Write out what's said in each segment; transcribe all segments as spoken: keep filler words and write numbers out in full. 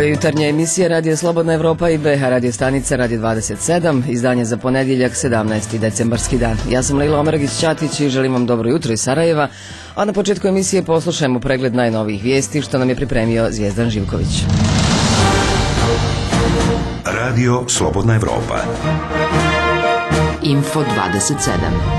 je jutarnja emisija Radio Slobodna Evropa i B H radio stanica Radio dvadeset sedam, izdanje za ponedjeljak sedamnaesti decembarski dan. Ja sam Lila Omerogić-Ćatić i želim vam dobro jutro iz Sarajeva, a na početku emisije poslušajmo pregled najnovijih vijesti što nam je pripremio Zvijezdan Živković. Radio Slobodna Evropa. Info dvadeset sedam.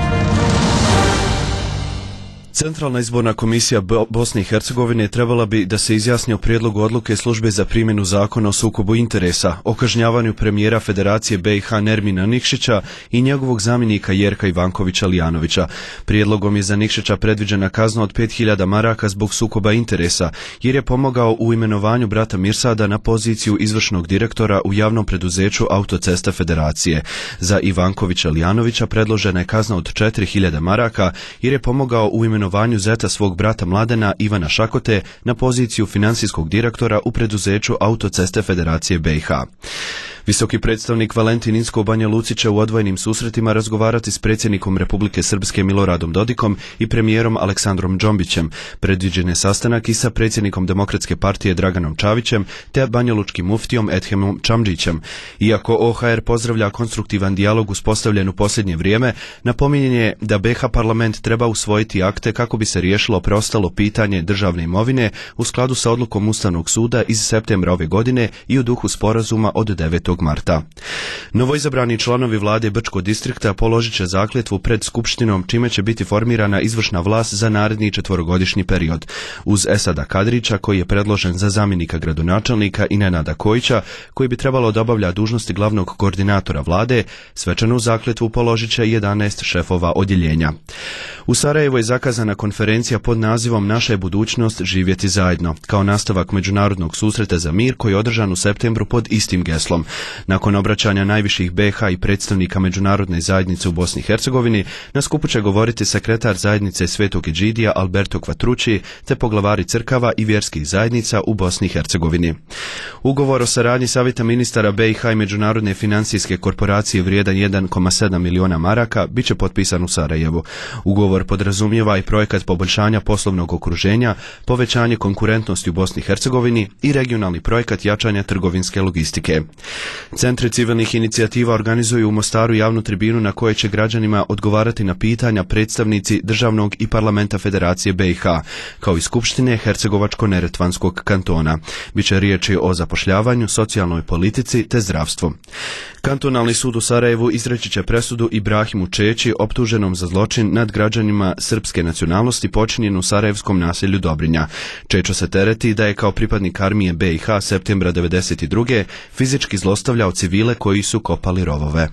Centralna izborna komisija Bosne i Hercegovine trebala bi da se izjasni o prijedlogu odluke službe za primjenu zakona o sukobu interesa, o kažnjavanju premijera Federacije B i H Nermina Nikšića i njegovog zamjenika Jerka Ivankovića Lijanovića. Prijedlogom je za Nikšića predviđena kazna od pet hiljada maraka zbog sukoba interesa, jer je pomogao u imenovanju brata Mirsada na poziciju izvršnog direktora u javnom preduzeću Autocesta Federacije. Za Ivankovića Lijanovića predložena je kazna od četiri hiljade maraka, jer je pomogao u imenovanju vanju zeta svog brata Mladena Ivana Šakote na poziciju financijskog direktora u preduzeću Autoceste Federacije B i H. Visoki predstavnik Valentin Inzko u Banja Luci će u odvojenim susretima razgovarati s predsjednikom Republike Srpske Miloradom Dodikom i premijerom Aleksandrom Džombićem. Predviđen je sastanak i sa predsjednikom Demokratske partije Draganom Čavićem te banjalučkim muftijom Edhemom Čamdžićem. Iako O H R pozdravlja konstruktivan dijalog uspostavljen u posljednje vrijeme, napominjen je da B H parlament treba usvojiti akte kako bi se riješilo preostalo pitanje državne imovine u skladu sa odlukom Ustavnog suda iz septembra ove godine i u duhu sporazuma od devetog marta. Novoizabrani članovi vlade Brčkog distrikta položit će zakletvu pred skupštinom, čime će biti formirana izvršna vlast za naredni četvorogodišnji period. Uz Esada Kadrića, koji je predložen za zamjenika gradonačelnika, i Nenada Kojića, koji bi trebalo da obavlja dužnosti glavnog koordinatora vlade, svečanu zakletvu položit će jedanaest šefova odjeljenja. U Sarajevu je zakazana konferencija pod nazivom Naša je budućnost živjeti zajedno, kao nastavak međunarodnog susreta za mir koji je održan u septembru pod istim geslom. Nakon obraćanja najviših B H i predstavnika međunarodne zajednice u Bosni i Hercegovini, na skupu će govoriti sekretar zajednice Svetog Eđidija Alberto Kvatrući te poglavari crkava i vjerskih zajednica u Bosni i Hercegovini. Ugovor o saradnji Savjeta ministara B i H i Međunarodne financijske korporacije vrijedan jedan zarez sedam miliona maraka bit će potpisan u Sarajevu. Ugovor podrazumijeva i projekat poboljšanja poslovnog okruženja, povećanje konkurentnosti u Bosni i Hercegovini i regionalni projekat jačanja trgovinske logistike. Centri civilnih inicijativa organizuju u Mostaru javnu tribinu na kojoj će građanima odgovarati na pitanja predstavnici državnog i parlamenta Federacije B i H, kao i Skupštine Hercegovačko-Neretvanskog kantona. Biće riječi o zapošljavanju, socijalnoj politici te zdravstvu. Kantonalni sud u Sarajevu izreći će presudu Ibrahimu Čeći, optuženom za zločin nad građanima srpske nacionalnosti počinjen u sarajevskom naselju Dobrinja. Čečo se tereti da je kao pripadnik armije B i H septembra devedeset druge fizički zlostavljao civile koji su kopali rovove.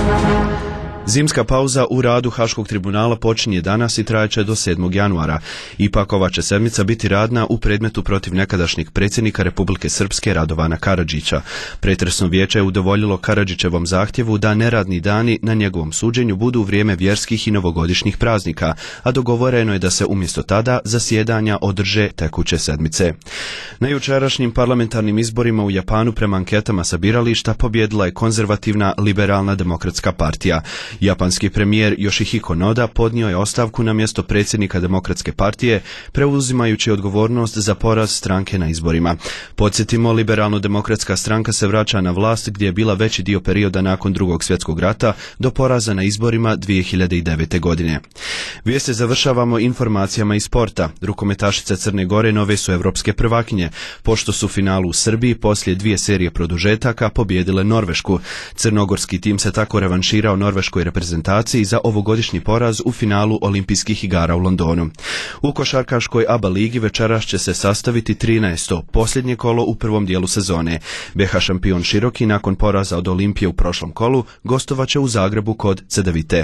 Zimska pauza u radu Haškog tribunala počinje danas i trajeće do sedmog januara. Ipak ova će sedmica biti radna u predmetu protiv nekadašnjeg predsjednika Republike Srpske Radovana Karadžića. Pretresno vijeće je udovoljilo Karadžićevom zahtjevu da neradni dani na njegovom suđenju budu u vrijeme vjerskih i novogodišnjih praznika, a dogovoreno je da se umjesto tada zasjedanja održe tekuće sedmice. Na jučerašnjim parlamentarnim izborima u Japanu prema anketama sa birališta pobjedila je konzervativna liberalna demokratska partija. Japanski premijer Yoshihiko Noda podnio je ostavku na mjesto predsjednika Demokratske partije, preuzimajući odgovornost za poraz stranke na izborima. Podsjetimo, liberalno-demokratska stranka se vraća na vlast gdje je bila veći dio perioda nakon drugog svjetskog rata do poraza na izborima dvije hiljade devete. godine. Vijesti završavamo informacijama iz sporta. Rukometašice Crne Gore nove su evropske prvakinje, pošto su u finalu u Srbiji poslije dvije serije produžetaka pobjedile Norvešku. Crnogorski tim se tako revanširao norveškoj reprezentaciji za ovogodišnji poraz u finalu olimpijskih igara u Londonu. U košarkaškoj A B A ligi večeras će se sastaviti trinaesto posljednje kolo u prvom dijelu sezone. B H šampion Široki nakon poraza od Olimpije u prošlom kolu gostovaće u Zagrebu kod Cedevite.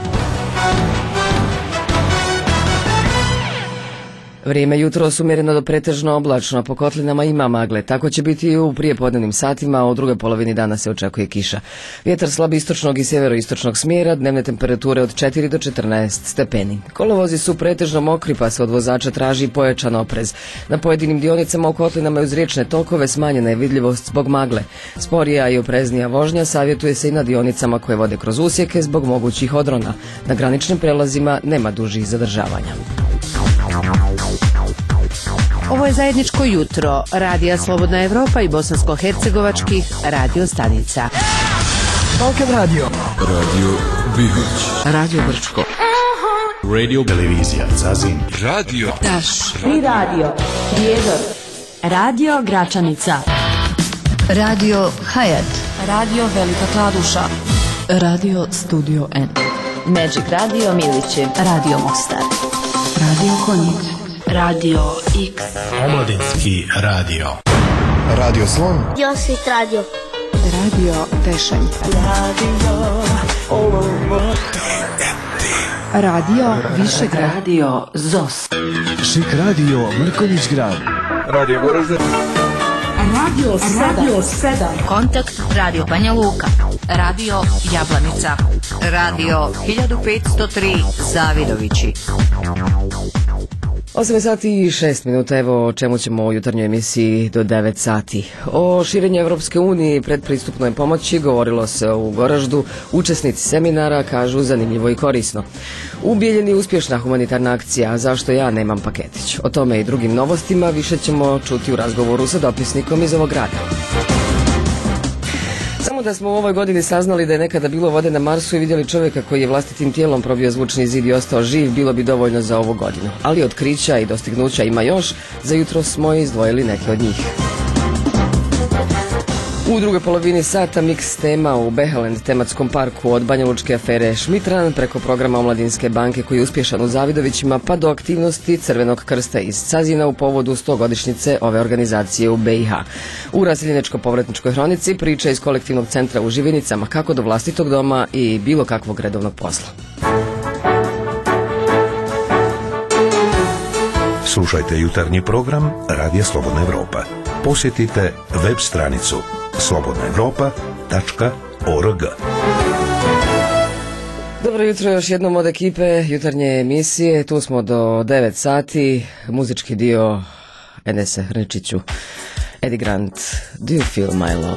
Vrijeme jutros umjereno do pretežno oblačno, po kotlinama ima magle. Tako će biti i u prijepodnevnim satima, a u drugoj polovini dana se očekuje kiša. Vjetar slab istočnog i sjeveroistočnog smjera, dnevne temperature od četiri do četrnaest stepeni. Kolovozi su pretežno mokri, pa se od vozača traži pojačan oprez. Na pojedinim dionicama u kotlinama i uz riječne tokove smanjena je vidljivost zbog magle. Sporija i opreznija vožnja savjetuje se i na dionicama koje vode kroz usjeke zbog mogućih odrona. Na graničnim prelazima nema dužih zadržavanja. Ovo je zajedničko jutro Radija Slobodna Evropa i bosansko-hercegovačkih radio stanica. Balkan Radio. Radio Bihać. Radio Brčko. Radio Televizija Zazin. Radio Daš. I radio Prijedor. Radio Gračanica. Radio Hayat. Radio Velika Kladuša. Radio Studio N. Magic Radio Milići. Radio Mostar. Radio Konjic. Radio X. Omladinski radio. Radio Slon. Josit Radio. Radio Tešanj. Radio Radio Višegrad. Radio Zos. Šik radio Mrkonjić Grad. Radio Goražde. Radio Radio sedam. Kontakt Radio Banja Luka. Radio Jablanica. Radio hiljadu petsto tri Zavidovići. osam sati i šest minuta, evo o čemu ćemo u jutarnjoj emisiji do devet sati. O širenju Evropske unije i predpristupnoj pomoći govorilo se u Goraždu. Učesnici seminara kažu zanimljivo i korisno. U Bijeljini uspješna humanitarna akcija, zašto ja nemam paketić. O tome i drugim novostima više ćemo čuti u razgovoru sa dopisnikom iz ovog grada. Samo da smo u ovoj godini saznali da je nekada bilo vode na Marsu i vidjeli čovjeka koji je vlastitim tijelom probio zvučni zid i ostao živ, bilo bi dovoljno za ovu godinu. Ali otkrića i dostignuća ima još, za jutro smo izdvojili neke od njih. U drugoj polovini sata miks tema u Behaland tematskom parku, od banjalučke afere Šmitran preko programa Omladinske banke koji je uspješan u Zavidovićima pa do aktivnosti Crvenog krsta iz Cazina u povodu stogodišnjice ove organizacije u B i H. U raseljeničko-povratničkoj hronici priča iz kolektivnog centra u Živinicama kako do vlastitog doma i bilo kakvog redovnog posla. Slušajte jutarnji program Radija Slobodna Evropa. Posjetite web stranicu slobodna evropa tačka org. Dobro jutro još jednom od ekipe jutarnje emisije. Tu smo do devet sati. Muzički dio Enese Hrničiću. Eddie Grant, Do You Feel My Love?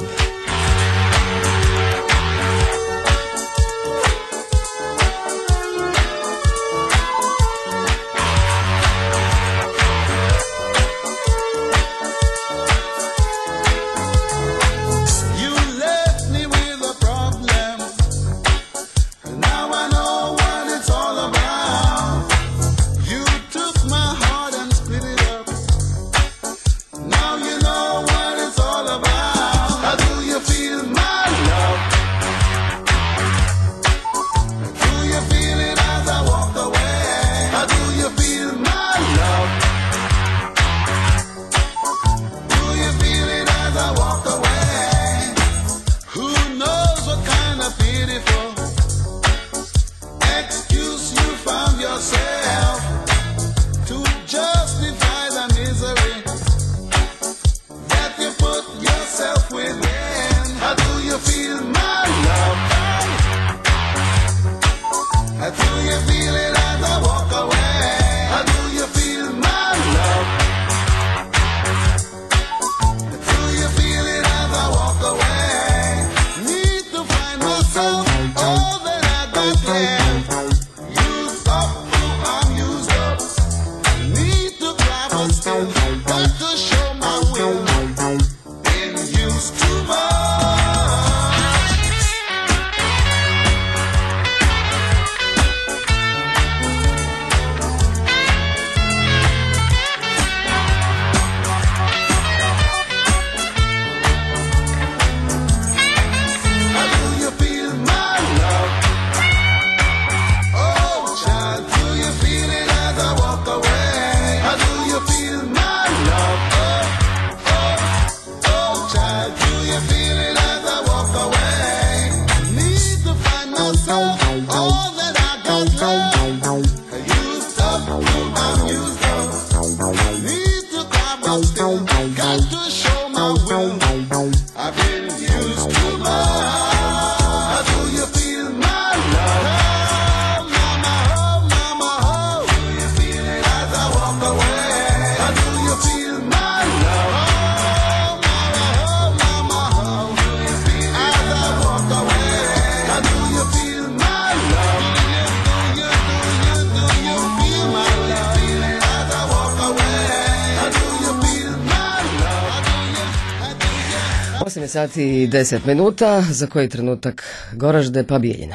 osam je sati i deset minuta, za koji trenutak Goražde pa Bijeljina.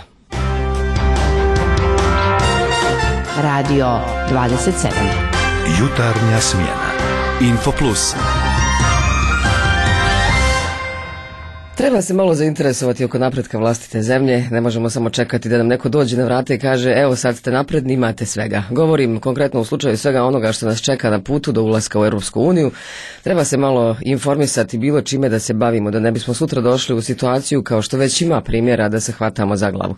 Radio dvadeset sedam. Jutarnja smjena. Info Plus. Treba se malo zainteresovati oko napretka vlastite zemlje, ne možemo samo čekati da nam neko dođe na vrata i kaže evo sad ste napredni, imate svega. Govorim konkretno u slučaju svega onoga što nas čeka na putu do ulaska u Europsku uniju. Treba se malo informisati bilo čime da se bavimo, da ne bismo sutra došli u situaciju kao što već ima primjera da se hvatamo za glavu.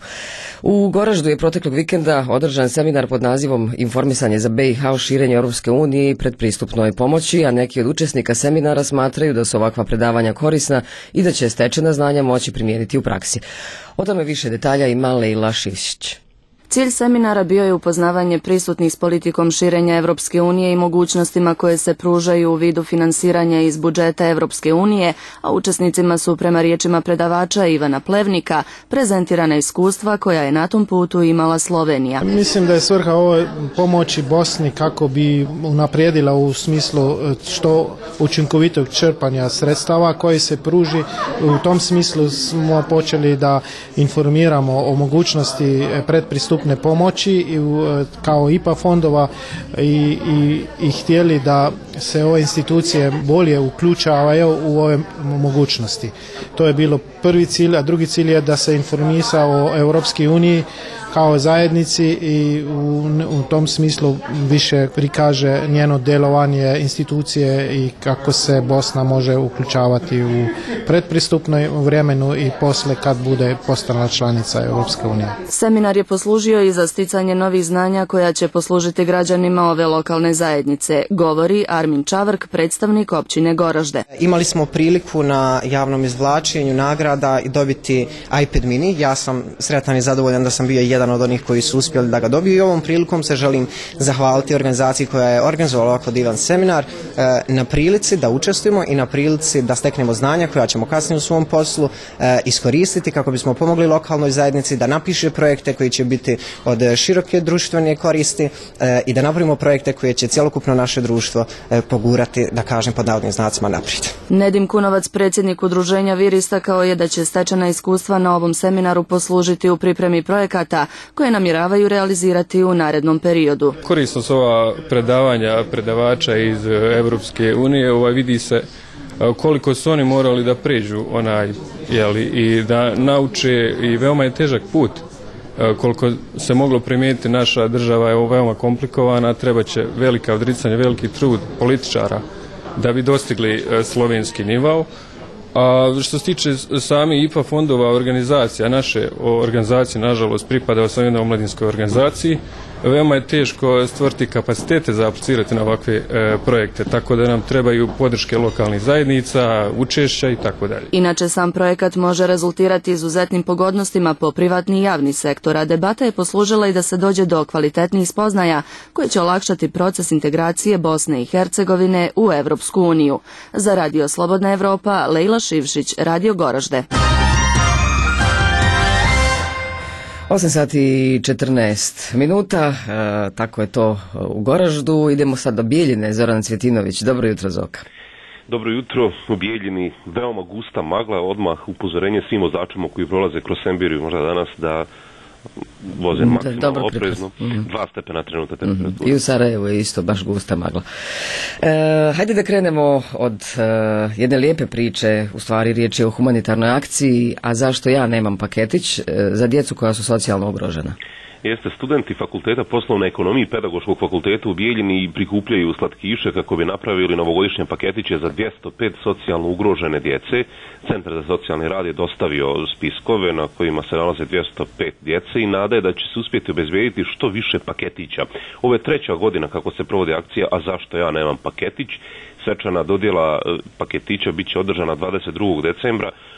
U Goraždu je proteklog vikenda održan seminar pod nazivom Informisanje za B i H o širenju Europske unije i predpristupnoj pomoći, a neki od učesnika seminara smatraju da su ovakva predavanja korisna i da će stečena znanja moći primijeniti u praksi. O tome više detalja ima Lejla Šivšić. Cilj seminara bio je upoznavanje prisutnih s politikom širenja Evropske unije i mogućnostima koje se pružaju u vidu finansiranja iz budžeta Evropske unije, a učesnicima su prema riječima predavača Ivana Plevnika prezentirana iskustva koja je na tom putu imala Slovenija. Mislim da je svrha ovoj pomoći Bosni kako bi unaprijedila u smislu što učinkovitog čerpanja sredstava koji se pruži. U tom smislu smo počeli da informiramo o mogućnosti predpristupne pomoći i kao I P A fondova i, i, i htjeli da se ove institucije bolje uključavaju u ove mogućnosti. To je bilo prvi cilj, a drugi cilj je da se informisa o Europskoj uniji kao zajednici i u, u tom smislu više prikaže njeno djelovanje institucije i kako se Bosna može uključavati u predpristupnoj vremenu i posle kad bude postala članica Europske unije. Seminar je poslužio i za sticanje novih znanja koja će poslužiti građanima ove lokalne zajednice, govori Armin Čavrk, predstavnik općine Goražde. Imali smo priliku na javnom izvlačenju nagrada i dobiti iPad mini. Ja sam sretan i zadovoljan da sam bio jedan od onih koji su uspjeli da ga dobiju i ovom prilikom se želim zahvaliti organizaciji koja je organizovala ovako divan seminar e, na prilici da učestvujemo i na prilici da steknemo znanja koja ćemo kasnije u svom poslu e, iskoristiti kako bismo pomogli lokalnoj zajednici da napiše projekte koji će biti od široke društvene koristi e, i da napravimo projekte koje će cjelokupno naše društvo e, pogurati, da kažem pod navodnim znacima, naprijed. Nedim Kunovac, predsjednik udruženja Vir, istakao je da će stečena iskustva na ovom seminaru poslužiti u pripremi projekata koje namjeravaju realizirati u narednom periodu. Korisno su ova predavanja predavača iz Europske unije, ovaj vidi se koliko su oni morali da pređu onaj, jeli, i da nauče, i veoma je težak put. Koliko se moglo primijetiti, naša država je veoma komplikovana, treba će velika odricanja, veliki trud političara da bi dostigli slovenski nivo. A što se tiče sami I P A fondova, organizacija, naše organizacije, nažalost, pripada sam jednoj omladinskoj organizaciji, veoma je teško stvoriti kapacitete za aplicirati na ovakve e, projekte, tako da nam trebaju podrške lokalnih zajednica, učešća i tako dalje. Inače, sam projekat može rezultirati izuzetnim pogodnostima po privatni i javni sektor, a debata je poslužila i da se dođe do kvalitetnih spoznaja koje će olakšati proces integracije Bosne i Hercegovine u Evropsku uniju. Za Radio Slobodna Evropa, Lejla Šivšić, Radio Goražde. osam sati i četrnaest minuta, e, tako je to u Goraždu. Idemo sad do Bijeljine. Zoran Cvjetinović, dobro jutro Zoka. Dobro jutro, u Bijeljini veoma gusta magla, odmah upozorenje svim vozačima koji prolaze kroz Sembiriju možda danas da voze maksimalno oprezno. Mm-hmm. Dva stepena trenutka temperatura. Mm-hmm. I u Sarajevu je isto baš gusta magla. E, hajde da krenemo od e, jedne lijepe priče, u stvari riječ je o humanitarnoj akciji, a zašto ja nemam paketić, e, za djecu koja su socijalno ugrožena. Jeste, studenti Fakulteta poslovne ekonomije i Pedagoškog fakulteta u Bijeljini prikupljaju slatkiše kako bi napravili novogodišnje paketiće za dvjesto pet socijalno ugrožene djece. Centar za socijalni rad je dostavio spiskove na kojima se nalaze dvjesto pet djece i nada je da će se uspjeti obezbijediti što više paketića. Ovo je treća godina kako se provodi akcija, a zašto ja nemam paketić? Svečana dodjela paketića bit će održana dvadeset drugog decembra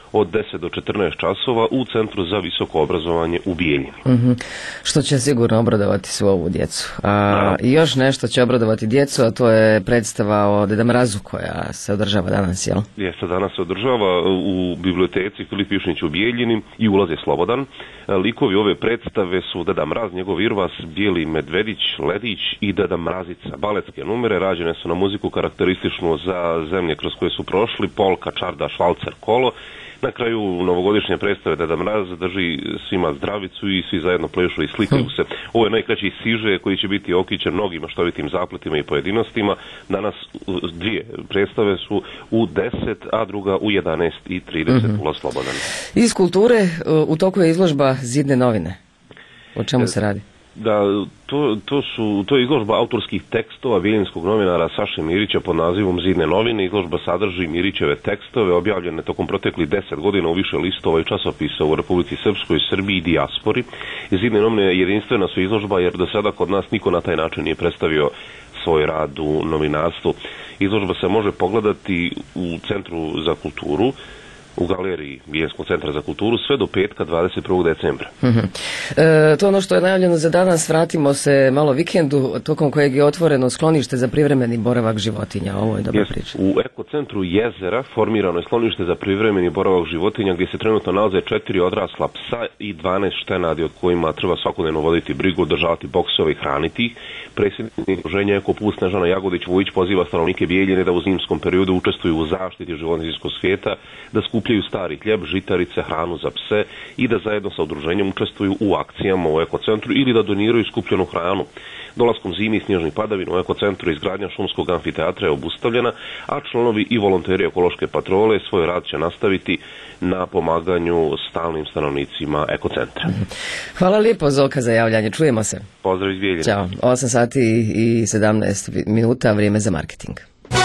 od deset do četrnaest časova u Centru za visoko obrazovanje u Bijeljini. Mm-hmm. Što će sigurno obradovati svu ovu djecu. A, I još nešto će obradovati djecu, a to je predstava o Deda Mrazu koja se održava danas, jel? Jeste, danas se održava u biblioteci Filip Višnić u Bijeljini i ulaz je slobodan. Likovi ove predstave su Deda Mraz, njegov Irvas, Bijeli medvedić, Ledić i Deda Mrazica. Baletske numere rađene su na muziku karakterističnu za zemlje kroz koje su prošli, polka, čardaš, valcer, kolo. Na kraju novogodišnje predstave Deda Mraz drži svima zdravicu i svi zajedno plešu i slikaju se. Ovo je najkraći siže koji će biti okićen mnogim maštovitim zapletima i pojedinostima. Danas dvije predstave su u deset, a druga u jedanaest i trideset. Mm-hmm. Ulaz slobodan. Iz kulture u toku je izložba Zidne novine. O čemu se radi? Da, to, to, su, to je izložba autorskih tekstova bijeljinskog novinara Saše Mirića pod nazivom Zidne novine. Izložba sadrži Mirićeve tekstove objavljene tokom proteklih deset godina u više listova i časopisa u Republici Srpskoj, Srbiji i dijaspori. Zidne novine jedinstvena su izložba jer do sada kod nas niko na taj način nije predstavio svoj rad u novinarstvu. Izložba se može pogledati u Centru za kulturu, u galeriji Bijeljinskog centra za kulturu sve do petka dvadeset prvog decembra. Mm-hmm. E, to je ono što je najavljeno za danas. Vratimo se malo vikendu, tokom kojeg je otvoreno sklonište za privremeni boravak životinja. Ovo je dobra yes. priča. U ekocentru Jezera formirano je sklonište za privremeni boravak životinja gdje se trenutno nalaze četiri odrasla psa i dvanaest štenadi od kojima treba svakodnevno voditi brigu, održavati boksove i hraniti ih. Predsjednik udruženja Ekoput Snežana Jagodić-Vujić poziva stanovnike Bijeljine da u zimskom periodu učestvuju u zaštiti životinjskog svijeta, da skupljaju stari hljeb, žitarice, hranu za pse i da zajedno sa udruženjem učestvuju u akcijama u ekocentru ili da doniraju skupljenu hranu. Dolaskom zimi i snježnih padavina u ekocentru izgradnja šumskog amfiteatra je obustavljena, a članovi i volonteri ekološke patrole svoj rad će nastaviti na pomaganju stalnim stanovnicima ekocentra. Hvala lijepo, Zoka, za javljanje. Čujemo se. Pozdrav iz Bijeljine. Ćao. osam sati i sedamnaest minuta, vrijeme za marketing.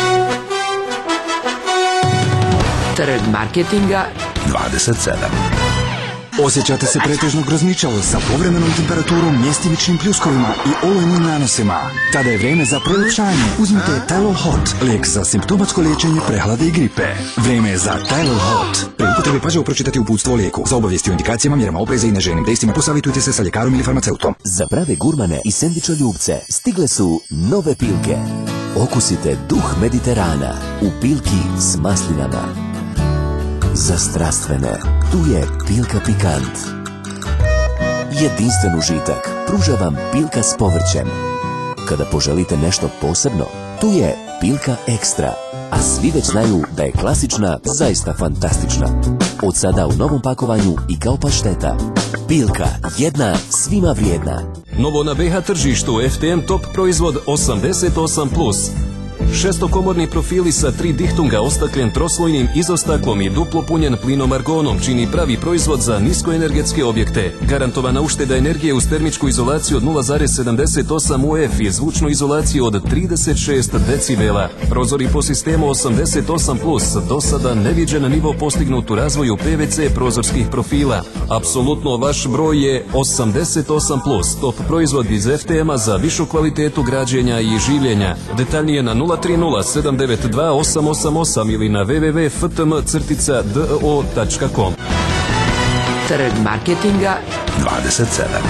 Trg marketinga dvadeset sedam. Osjećate se pretežno grozničavo sa povremenom temperaturom, mjestimičnim pljuskovima i olujnim nanosima? Tada je vrijeme za prelepšanje. Uzmite Tylol Hot, lijek za simptomatsko liječenje prehlade i gripe. Vrijeme je za Tylol Hot. Pri upotrebi pažljivo pročitati uputstvo o lijeku. Za obavijesti o indikacijama, mjerama opreza i neželjenim dejstvima posavitujte se sa ljekarom ili farmaceutom. Za prave gurmane i sendvičoljubce stigle su nove pilke. Okusite duh Mediterana u pilki s maslinama. Za strastvene, tu je Pilka Pikant. Jedinstven užitak pruža vam Pilka s povrćem. Kada poželite nešto posebno, tu je Pilka Ekstra. A svi već znaju da je klasična zaista fantastična. Od sada u novom pakovanju i kao pašteta. Pilka, jedna, svima vrijedna. Novo na be ha tržištu F T M Top proizvod osamdeset osam plus. Šestokomorni profili sa tri dihtunga ostakljen troslojnim izostaklom i duplo punjen plinom argonom čini pravi proizvod za niskoenergetske objekte. Garantovana ušteda energije uz termičku izolaciju od nula zarez sedamdeset osam U F i zvučnu izolaciju od trideset šest decibela. Prozori po sistemu osamdeset osam plus, do sada neviđen nivo postignut u razvoju P V C prozorskih profila. Apsolutno vaš broj je osamdeset osam plus, top proizvod iz F T M-a za višu kvalitetu građenja i življenja. Detaljnije na nula tri nula sedam devet dva osam osam osam ili na w w w tačka f t m crtica d o tačka com. Trg marketinga dvadeset sedam.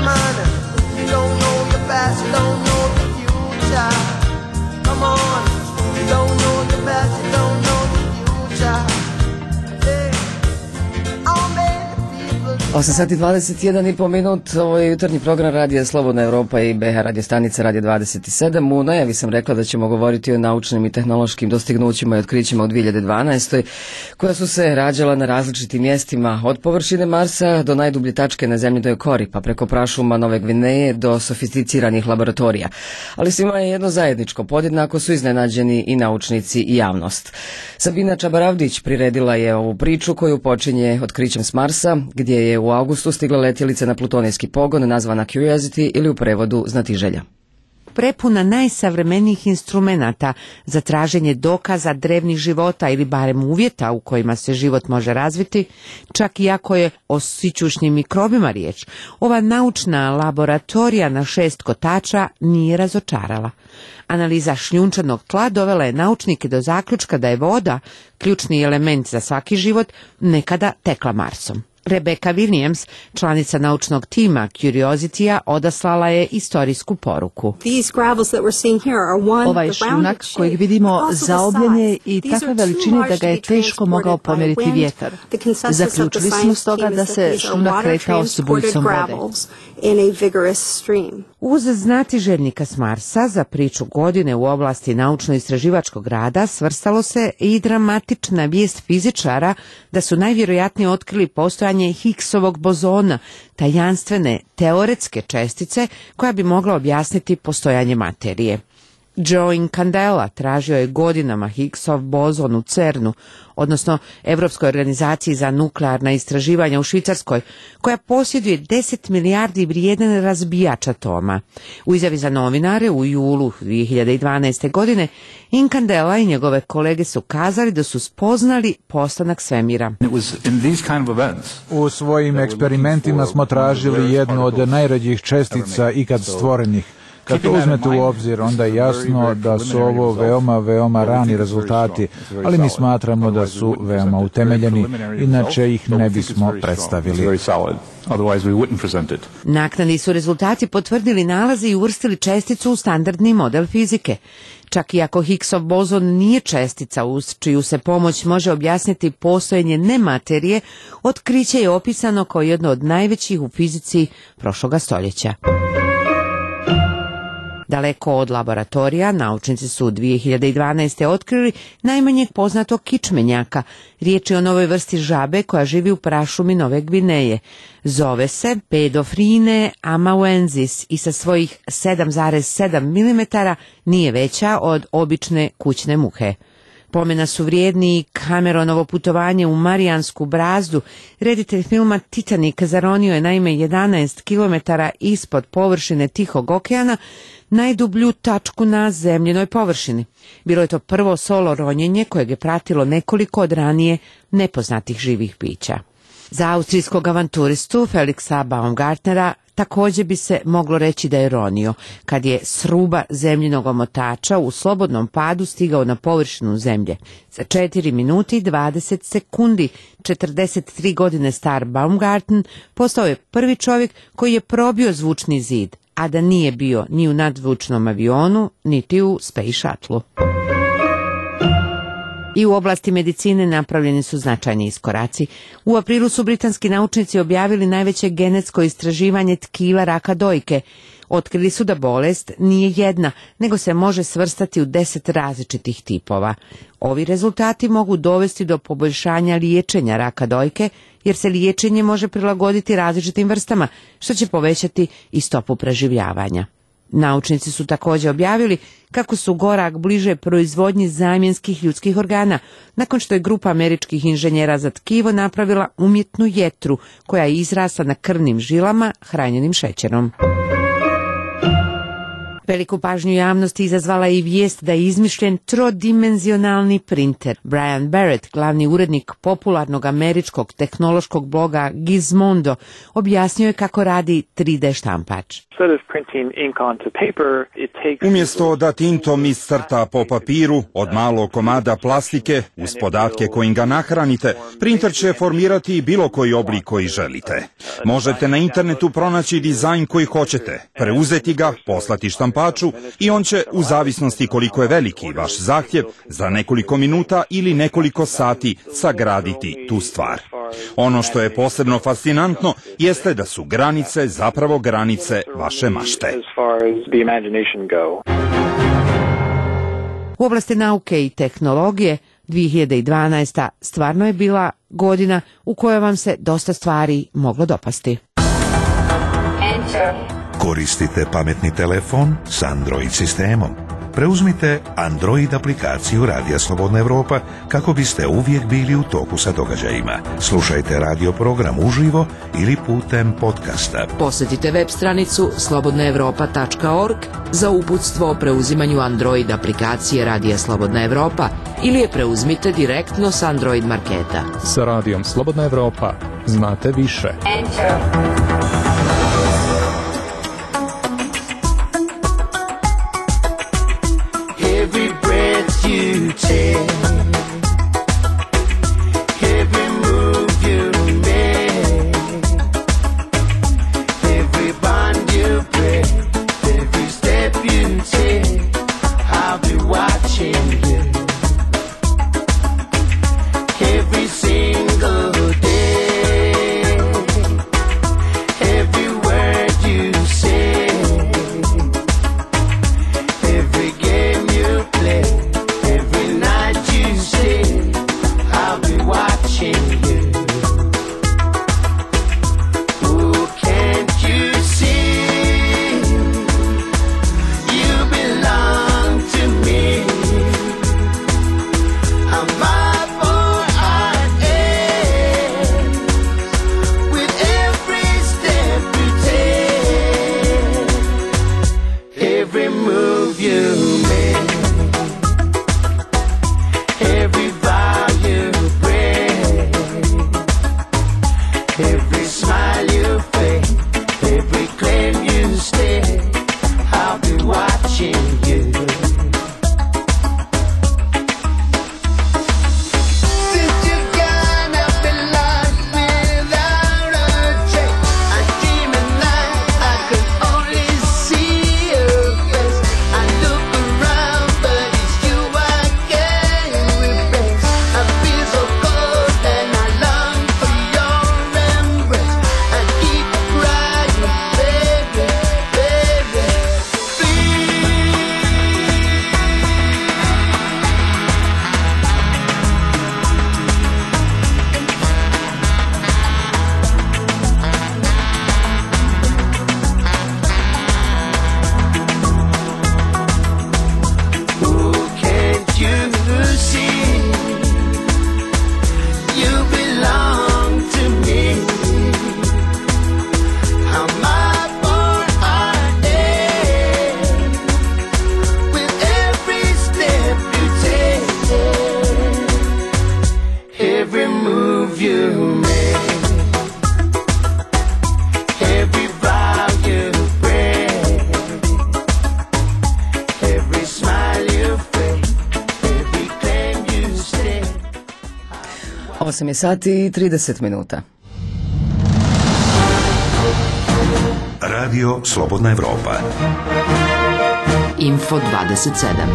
Come on, you don't know the past, you don't know the future. Come on, you don't know the past, you don't know the future. Hey, all many people. osam sati dvadeset jedan i po minut, ovo je jutarnji program Radija Slobodna Evropa i B H radio stanica Radio dvadeset sedam. U najavi sam rekla da ćemo govoriti o naučnim i tehnološkim dostignućima i otkrićima u dvije hiljade dvanaestoj koja su se rađala na različitim mjestima od površine Marsa do najdublje tačke na zemljinoj kori, pa preko prašuma Nove Gvineje do sofisticiranih laboratorija. Ali svima je jedno zajedničko, podjednako su iznenađeni i naučnici i javnost. Sabina Čabaravdić priredila je ovu priču koju počinje otkrićem s Marsa, gdje je u augustu stigla letjelica na plutonijski pogon nazvana Curiosity ili u prevodu Znatiželja. Prepuna najsavremenijih instrumenata za traženje dokaza drevnih života ili barem uvjeta u kojima se život može razviti, čak i ako je o sićušnim mikrobima riječ, ova naučna laboratorija na šest kotača nije razočarala. Analiza šljunčanog tla dovela je naučnike do zaključka da je voda, ključni element za svaki život, nekada tekla Marsom. Rebecca Williams, članica naučnog tima Curiosity-a, odaslala je istorijsku poruku. Ovaj šljunak kojeg vidimo zaobljen je i takve veličine da ga je teško mogao pomjeriti vjetar. Zaključili smo stoga da se šljunak kretao s buljicom vode. Uz znatiželjnika s Marsa za priču godine u oblasti naučno-istraživačkog rada svrstalo se i dramatična vijest fizičara da su najvjerojatnije otkrili postojanje Higgsovog bozona, tajanstvene teoretske čestice koja bi mogla objasniti postojanje materije. Joe Incandela tražio je godinama Higgsov bozon u CERNu, odnosno Europskoj organizaciji za nuklearna istraživanja u Švicarskoj, koja posjeduje deset milijardi vrijedan razbijač atoma. U izjavi za novinare u julu dvije hiljade dvanaeste. godine Incandela i njegove kolege su kazali da su spoznali postanak svemira. U svojim eksperimentima smo tražili jednu od najrađih čestica ikad stvorenih. Kad to uzmete u obzir, onda je jasno da su ovo veoma, veoma rani rezultati, ali mi smatramo da su veoma utemeljeni, inače ih ne bismo predstavili. Naknadni su rezultati potvrdili nalaze i uvrstili česticu u standardni model fizike. Čak i ako Higgsov bozon nije čestica uz čiju se pomoć može objasniti postojanje nematerije, otkriće je opisano kao jedno od najvećih u fizici prošloga stoljeća. Daleko od laboratorija, naučnici su dvije hiljade dvanaeste. otkrili najmanjeg poznatog kičmenjaka. Riječ je o novoj vrsti žabe koja živi u prašumi Nove Gvineje. Zove se Pedophrine amauensis i sa svojih sedam zarez sedam milimetara nije veća od obične kućne muhe. Pomena su vrijedni i Cameronovo putovanje u Marijansku brazdu. Reditelj filma Titanic zaronio je naime jedanaest kilometara ispod površine Tihog okeana, najdublju tačku na zemljinoj površini. Bilo je to prvo solo ronjenje kojeg je pratilo nekoliko od ranije nepoznatih živih bića. Za austrijskog avanturistu Felixa Baumgartnera također bi se moglo reći da je ronio, kad je s ruba zemljinog omotača u slobodnom padu stigao na površinu zemlje. Za četiri minuti i dvadeset sekundi, četrdeset tri godine star Baumgarten postao je prvi čovjek koji je probio zvučni zid, a da nije bio ni u nadzvučnom avionu, niti u Space Shuttle. I u oblasti medicine napravljeni su značajni iskoraci. U aprilu su britanski naučnici objavili najveće genetsko istraživanje tkiva raka dojke. Otkrili su da bolest nije jedna, nego se može svrstati u deset različitih tipova. Ovi rezultati mogu dovesti do poboljšanja liječenja raka dojke, jer se liječenje može prilagoditi različitim vrstama, što će povećati i stopu preživljavanja. Naučnici su također objavili kako su korak bliže proizvodnji zamjenskih ljudskih organa, nakon što je grupa američkih inženjera za tkivo napravila umjetnu jetru koja je izrasla na krvnim žilama hranjenim šećerom. Veliku pažnju javnosti izazvala je i vijest da je izmišljen trodimenzionalni printer. Brian Barrett, glavni urednik popularnog američkog tehnološkog bloga Gizmondo, objasnio je kako radi tri D štampač. Umjesto da tintom iscrta po papiru od malog komada plastike uz podatke kojim ga nahranite, printer će formirati bilo koji oblik koji želite. Možete na internetu pronaći dizajn koji hoćete, preuzeti ga, poslati štampaču i on će, u zavisnosti koliko je veliki vaš zahtjev, za nekoliko minuta ili nekoliko sati sagraditi tu stvar. Ono što je posebno fascinantno jeste da su granice zapravo granice vaše mašte. U oblasti nauke i tehnologije dvije hiljade dvanaesta. stvarno je bila godina u kojoj vam se dosta stvari moglo dopasti. Koristite pametni telefon s Android sistemom. Preuzmite Android aplikaciju Radija Slobodna Evropa kako biste uvijek bili u toku sa događajima. Slušajte radio program uživo ili putem podcasta. Posjetite web stranicu slobodna evropa tačka org za uputstvo o preuzimanju Android aplikacije Radija Slobodna Evropa ili je preuzmite direktno s Android marketa. Sa Radijom Slobodna Evropa znate više. Every breath you take, every move you make, every bond you break, every step you take, I'll be watching you. Every single day, every word you say, every game you play, every night you stay, I'll be watching you. Oh, can't you see? You belong to me. I'm up for our end with every step you take, every move you make, every vow you break, every smile you fake, every claim you stay, I'll be watching you. Since you're gone, I've been lost without a trace. I dream at night, I can only see your face. I look around, but it's you I can't replace. I feel so cold and I long for your embrace. I keep crying, baby, baby, please. Oh, can't you see? You belong to me. I'm up for our end with every step you take, every move you make, every vow you break, every smile you fake, every claim you stay. osam je sati i trideset minuta. Radio Slobodna Evropa. Info dvadeset sedam.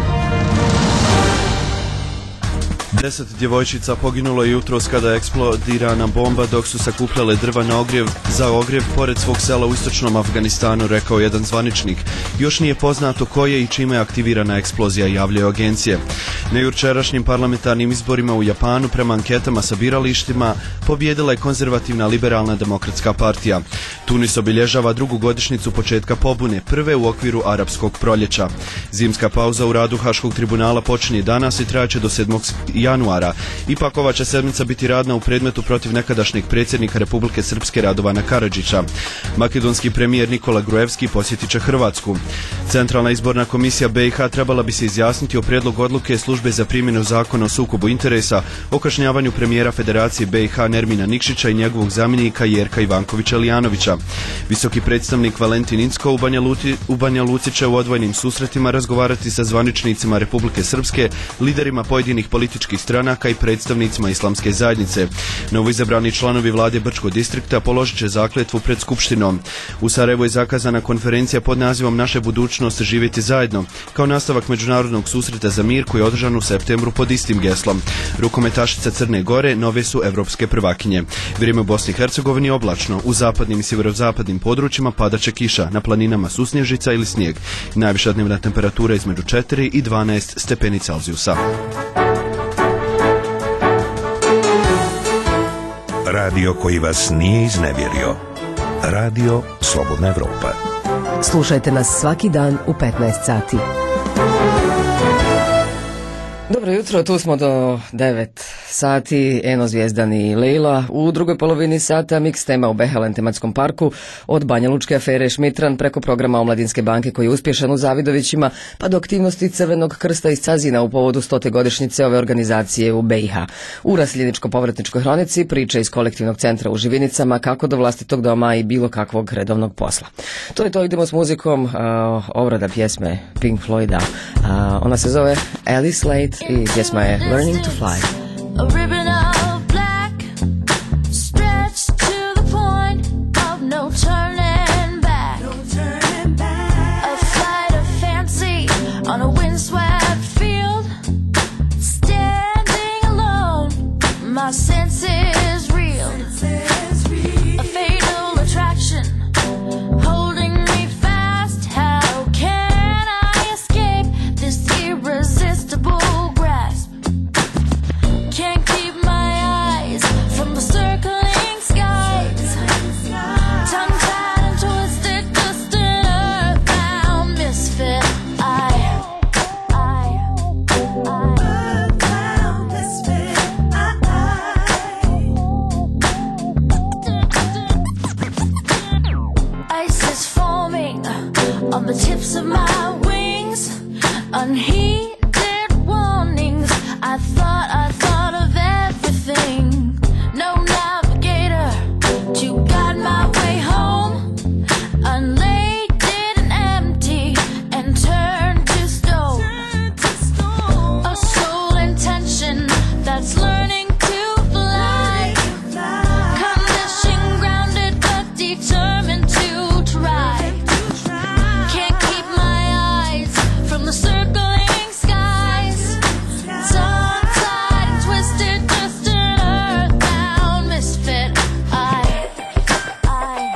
Deset djevojčica poginulo je jutros kada je eksplodirana bomba dok su sakupljale drva na ogrjev, za ogrjev pored svog sela u istočnom Afganistanu, rekao jedan zvaničnik. Još nije poznato koje i čime je aktivirana eksplozija, javljaju agencije. Na jučerašnjim parlamentarnim izborima u Japanu prema anketama sa biralištima pobjedila je konzervativna liberalna demokratska partija. Tunis obilježava drugu godišnjicu početka pobune, prve u okviru arapskog proljeća. Zimska pauza u radu Haškog tribunala počinje danas i trajaće do sedmog januara. Ipak ova će sedmica biti radna u predmetu protiv nekadašnjeg predsjednika Republike Srpske Radovana Karadžića. Makedonski premijer Nikola Gruevski posjetit će Hrvatsku. Centralna izborna komisija B i H trebala bi se izjasniti o prijedlogu odluke službe za primjenu zakona o sukobu interesa o kažnjavanju premijera Federacije B i H Nermina Nikšića i njegovog zamjenika Jerka Ivankovića Lijanovića. Visoki predstavnik Valentin Incko u Banja, Luti, u Banja Luci će u odvojenim susretima razgovarati sa zvaničnicima Republike Srpske, liderima pojedinih političkih stranaka i predstavnicima islamske zajednice. Novoizabrani članovi vlade Brčkog distrikta položit će zakletvu pred Skupštinom. U Sarajevu je zakazana konferencija pod nazivom Naše budućnost živjeti zajedno, kao nastavak međunarodnog susreta za mir koji je održan u septembru pod istim geslom. Rukometašice Crne Gore nove su evropske prvakinje. Vrijeme u Bosni i Hercegovini je oblačno. U zapadnim i sjeverozapadnim područjima padaće kiša, na planinama susnježica ili snijeg. Najviša dnevna temperatura između četiri i dvanaest stepeni Celzijusa. Radio koji vas nije iznevjerio. Radio Slobodna Evropa. Slušajte nas svaki dan u petnaest sati. Dobro jutro, tu smo do devet sati, Eno Zvijezdan i Leila. U drugoj polovini sata miks tema u Behelen tematskom parku, od Banja Lučke afere Šmitran preko programa Omladinske banke koji je uspješan u Zavidovićima, pa do aktivnosti Crvenog krsta iz Cazina u povodu stote godišnjice ove organizacije u B i H. U Raseljeničko-povratničkoj hronici priče iz kolektivnog centra u Živinicama kako do vlastitog doma i bilo kakvog redovnog posla. To je to, idemo s muzikom, uh, obrada pjesme Pink Floyda. Uh, ona se zove Alice Slate i pjesma je Learning to Fly. A ribbon of black stretched to the point of no turning back. No turning back. A flight of fancy on a windswept field. Standing alone, my senses real. A fatal attraction holding me fast. How can I escape this irresistible grasp? Can't keep my eyes from the circling skies. Tongue-tied and twisted, just an earthbound misfit. I, I, I, earthbound misfit. I, ice is forming on the tips of my wings. Unheeded warnings. I thought I thought of everything. No navigator to guide my way home. Unladed and empty and turned to stone. A soul intention that's learning to fly. Condition grounded but determined to try. Can't keep my eyes from the circling skies. Tongue-tied and twisted, just an earthbound misfit. I, I,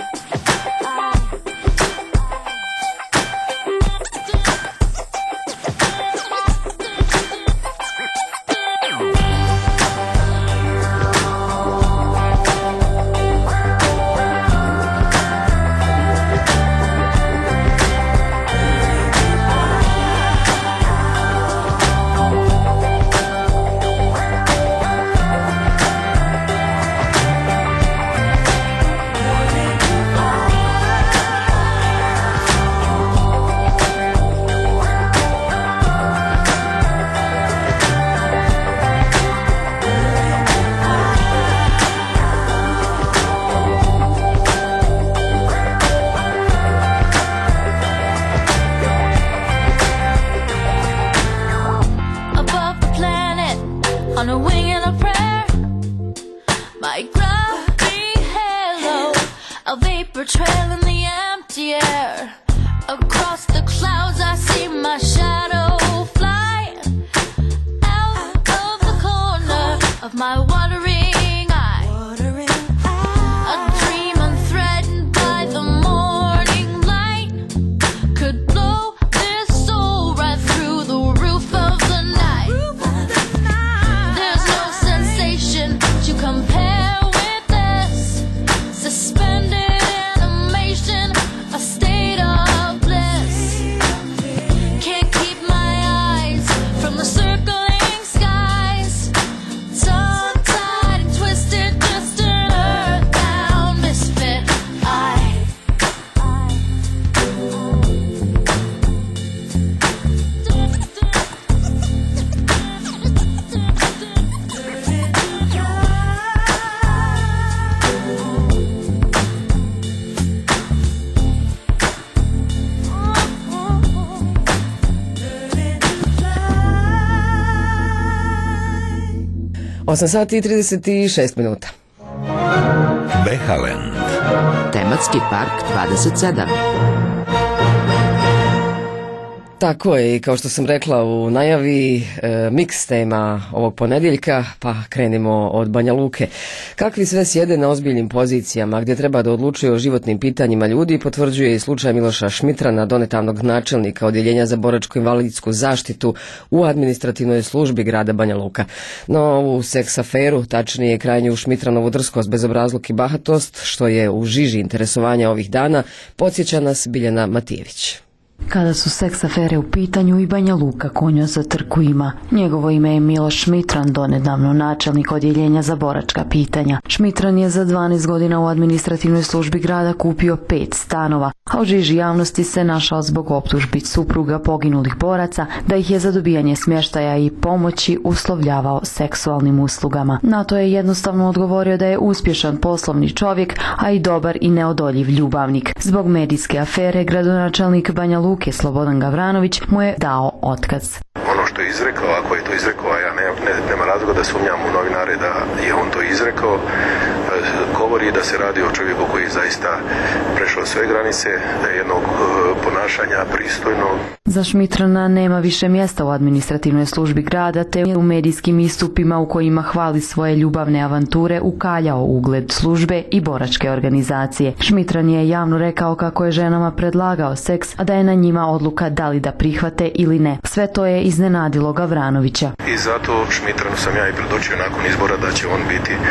above the planet, on a wing and a prayer. My grumpy halo, a vapor trail in the empty air. Across the clouds I see my shadow fly. Out of the corner of my watering eye. A dream unthreatened by the morning light could blow this soul right through the roof of the night. There's no sensation to compare with this. Suspended animation, a state of bliss. Can't keep my eyes from the circling skies. osam sati i trideset šest minuta. Behalend. Tematski park dvadeset sedam. Tako je, i kao što sam rekla u najavi, e, miks tema ovog ponedjeljka, pa krenimo od Banja Luke. Kakvi sve sjede na ozbiljnim pozicijama gdje treba da odlučuje o životnim pitanjima ljudi, potvrđuje i slučaj Miloša Šmitrana, donetavnog načelnika Odjeljenja za boračko-invalidsku zaštitu u administrativnoj službi grada Banja Luka. No, ovu seks aferu, tačnije krajnju Šmitranovu drskost, bezobrazluk i bahatost, što je u žiži interesovanja ovih dana, podsjeća nas Biljana Matijević. Kada su seks afere u pitanju, i Banja Luka konja za trku ima. Njegovo ime je Miloš Šmitran, donedavno načelnik Odjeljenja za boračka pitanja. Šmitran je za dvanaest godina u administrativnoj službi grada kupio pet stanova, a u žiži javnosti se našao zbog optužbi supruga poginulih boraca da ih je za dobijanje smještaja i pomoći uslovljavao seksualnim uslugama. Na to je jednostavno odgovorio da je uspješan poslovni čovjek, a i dobar i neodoljiv ljubavnik. Zbog medijske afere gradonačelnik Banja Luke Slobodan Gavranović mu je dao otkaz. Ono što je izrekao, ako je to izrekao, a ja ne, ne, nema razloga da sumnjam u novinare da je on to izrekao, govori da se radi o čovjeku koji je zaista prešao sve granice, da je jednog ponašanja pristojnog. Za Šmitrana nema više mjesta u administrativnoj službi grada, te u medijskim istupima u kojima hvali svoje ljubavne avanture ukaljao ugled službe i boračke organizacije. Šmitran je javno rekao kako je ženama predlagao seks, a da je na njima odluka da li da prihvate ili ne. Sve to je iznenadilo Gavranovića. I zato Šmitranu sam ja i predočio nakon izbora da će on biti e,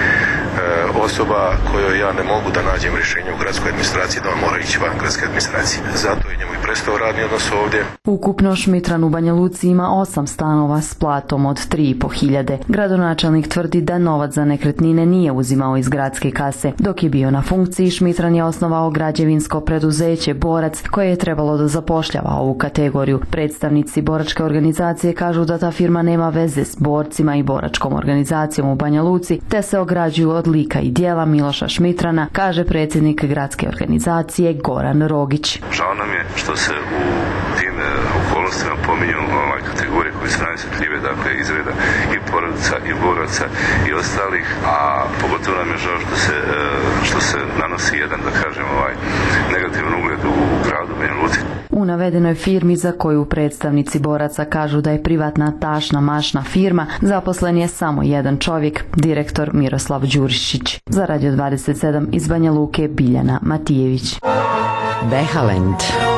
osoba kojoj ja ne mogu da nađem rješenje u gradskoj administraciji, da on mora ići van gradske administracije. Zato je njemu i prestao radni odnos ovdje. Ukupno Šmitran u Banja Luci ima osam stanova s platom od tri i po hiljade. Gradonačelnik tvrdi da novac za nekretnine nije uzimao iz gradske kase. Dok je bio na funkciji, Šmitran je osnovao građevinsko preduzeće Borac, koje je trebalo da zapošljava ovu kategoriju. Predstavnici boračke organizacije kažu da ta firma nema veze s borcima i boračkom organizacijom u Banja Luci, te se ograđuju od lika i djela Miloša Šmitrana, kaže predsjednik gradske organizacije Goran Rogić. Žao nam je što se u tim okolnostima pominju ovaj kategorije koji su najosjetljivije, dakle izreda i porodica i boraca i ostalih, a pogotovo nam je žao što se, što se nanosi jedan, da kažem, ovaj negativan ugled u gradu Banja Luci. U navedenoj firmi, za koju predstavnici boraca kažu da je privatna tašna mašna firma, zaposlen je samo jedan čovjek, direktor Miroslav Đurišić. Za Radio dvadeset sedam iz Banja Luke, Biljana Matijević. Behalend.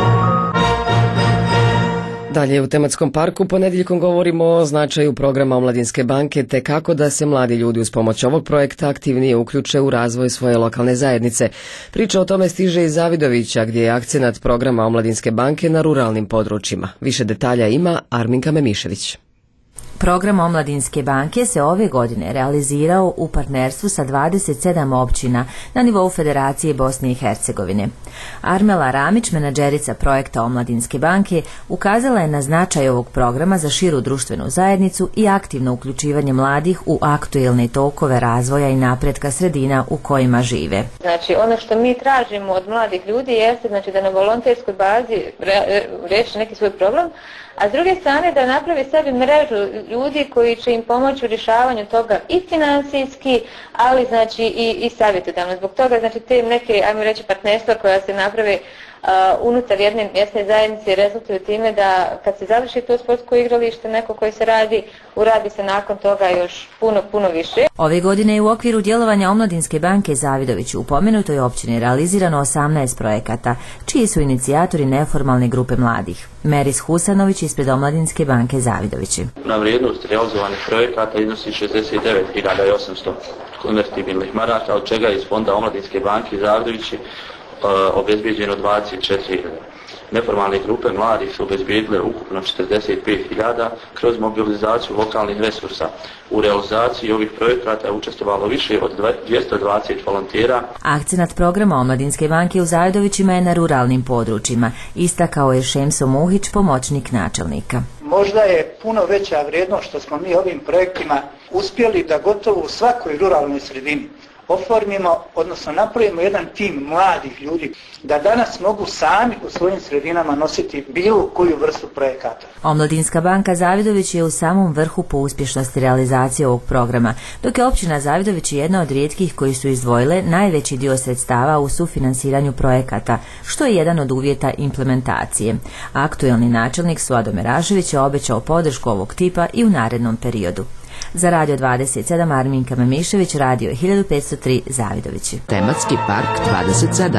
Dalje u tematskom parku ponedjeljkom govorimo o značaju programa Omladinske banke te kako da se mladi ljudi uz pomoć ovog projekta aktivnije uključe u razvoj svoje lokalne zajednice. Priča o tome stiže iz Zavidovića, gdje je akcenat programa Omladinske banke na ruralnim područjima. Više detalja ima Arminka Memišević. Program Omladinske banke se ove godine realizirao u partnerstvu sa dvadeset sedam općina na nivou Federacije Bosne i Hercegovine. Armela Ramić, menadžerica projekta Omladinske banke, ukazala je na značaj ovog programa za širu društvenu zajednicu i aktivno uključivanje mladih u aktuelne tokove razvoja i napretka sredina u kojima žive. Znači, ono što mi tražimo od mladih ljudi jeste, znači, da na volonterskoj bazi reši neki svoj problem, a s druge strane da napravi sebi mrežu ljudi koji će im pomoći u rješavanju toga i financijski, ali znači i, i savjetodavno. Zbog toga znači te neke, ajmo reći, partnerstva koja se naprave uh, unutar jedne mjesne zajednice rezultuju time da kad se završi to sportsko igralište, neko koji se radi, uradi se nakon toga još puno, puno više. Ove godine je u okviru djelovanja Omladinske banke Zavidović u pomenutoj općini realizirano osamnaest projekata, čiji su inicijatori neformalne grupe mladih. Meris Husanović ispred Omladinske banke Zavidovići. Na vrijednost realizovanih projekata iznosi šezdeset devet hiljada osamsto konvertibilnih maraka, od čega iz fonda Omladinske banke Zavidovići obezbijeđeno dvadeset četiri hiljade. Neformalne grupe mladih su obezbijedile ukupno četrdeset pet hiljada kroz mobilizaciju lokalnih resursa. U realizaciji ovih projekata je učestvovalo više od dvjesto dvadeset volontera. Akcenat programa Omladinske banke u Zavidovićima je na ruralnim područjima, istakao je Šemso Muhić, pomoćnik načelnika. Možda je puno veća vrijednost što smo mi ovim projektima uspjeli da gotovo u svakoj ruralnoj sredini, oformimo, odnosno napravimo jedan tim mladih ljudi da danas mogu sami u svojim sredinama nositi bilo koju vrstu projekata. Omladinska banka Zavidović je u samom vrhu po uspješnosti realizacije ovog programa, dok je općina Zavidović jedna od rijetkih koji su izdvojile najveći dio sredstava u sufinansiranju projekata, što je jedan od uvjeta implementacije. Aktuelni načelnik Sladom Meražević je obećao podršku ovog tipa i u narednom periodu. Za Radio dvadeset sedam Arminka Mamišević, Radio hiljadu petsto tri Zavidovići. Tematski park dvadeset sedam.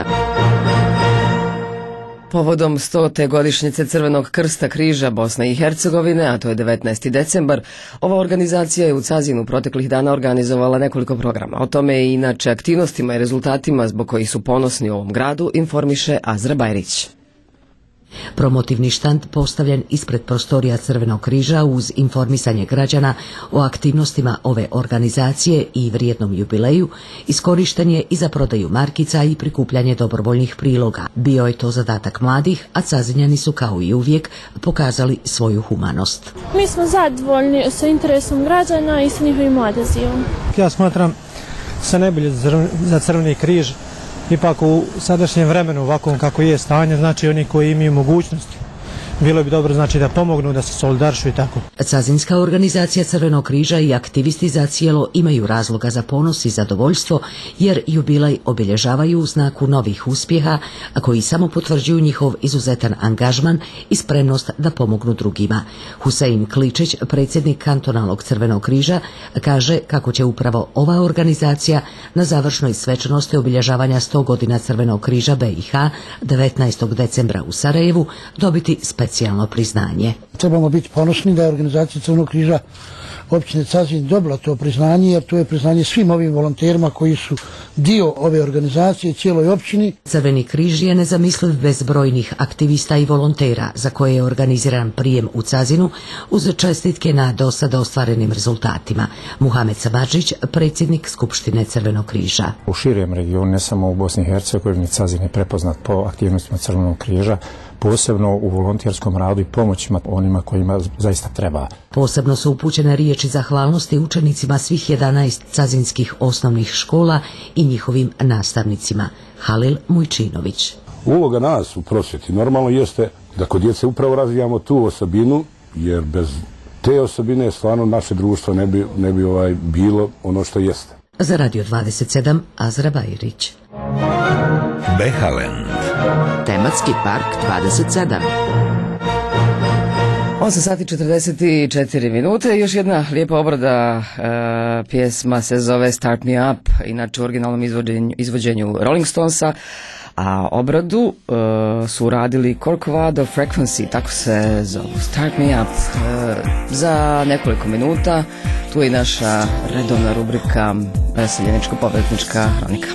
Povodom stote godišnjice Crvenog krsta križa Bosne i Hercegovine, a to je devetnaesti decembar, ova organizacija je u Cazinu proteklih dana organizovala nekoliko programa. O tome i inače aktivnostima i rezultatima zbog kojih su ponosni u ovom gradu informiše Azra Bajrić. Promotivni štand postavljen ispred prostorija Crvenog križa uz informisanje građana o aktivnostima ove organizacije i vrijednom jubileju iskorišten je i za prodaju markica i prikupljanje dobrovoljnih priloga. Bio je to zadatak mladih, a Cazinjani su kao i uvijek pokazali svoju humanost. Mi smo zadovoljni sa interesom građana i sa njihovim odazivom. Ja smatram se najbolje za Crveni križ. Ipak u sadašnjem vremenu, ovakvom kako je stanje, znači oni koji imaju mogućnosti, bilo bi dobro znači da pomognu, da se solidaršu i tako. Cazinska organizacija Crvenog križa i aktivisti za cijelo imaju razloga za ponos i zadovoljstvo, jer jubilej obilježavaju u znaku novih uspjeha, a koji samo potvrđuju njihov izuzetan angažman i spremnost da pomognu drugima. Husein Kličić, predsjednik kantonalnog Crvenog križa, kaže kako će upravo ova organizacija na završnoj svečanosti obilježavanja sto godina Crvenog križa B i H devetnaestog decembra u Sarajevu dobiti specijalno specijalno priznanje. Trebamo biti ponosni da je organizacija Crvenog križa općine Cazin dobila to priznanje, jer to je priznanje svim ovim volonterima koji su dio ove organizacije, cijeloj općini. Crveni križ je nezamisliv bez brojnih aktivista i volontera za koje je organiziran prijem u Cazinu uz čestitke na do sada ostvarenim rezultatima. Muhamed Samadžić, predsjednik Skupštine Crvenog križa. U širem regionu, ne samo u Bosni i Hercegovini, Cazin je prepoznat po aktivnostima Crvenog križa, posebno u volonterskom radu i pomoćima onima kojima zaista treba. Posebno su upućene riječi zahvalnosti učenicima svih jedanaest cazinskih osnovnih škola i njihovim nastavnicima. Halil Mujčinović. Uloga nas u prosvjeti normalno jeste da kod djece upravo razvijamo tu osobinu, jer bez te osobine stvarno naše društvo ne bi, ne bi ovaj bilo ono što jeste. Za Radio dvadeset sedam Azra Bajrić. Behalen. Tematski park dvadeset sedam. osam sati četrdeset četiri minute. Još jedna lijepa obrada. E, pjesma se zove Start Me Up, inače u originalnom izvođenju, izvođenju Rolling Stonesa, a obradu e, su radili Corcovado Frequency, tako se zovu. Start Me Up. E, za nekoliko minuta tu je i naša redovna rubrika Seljeničko-povratnička hronika.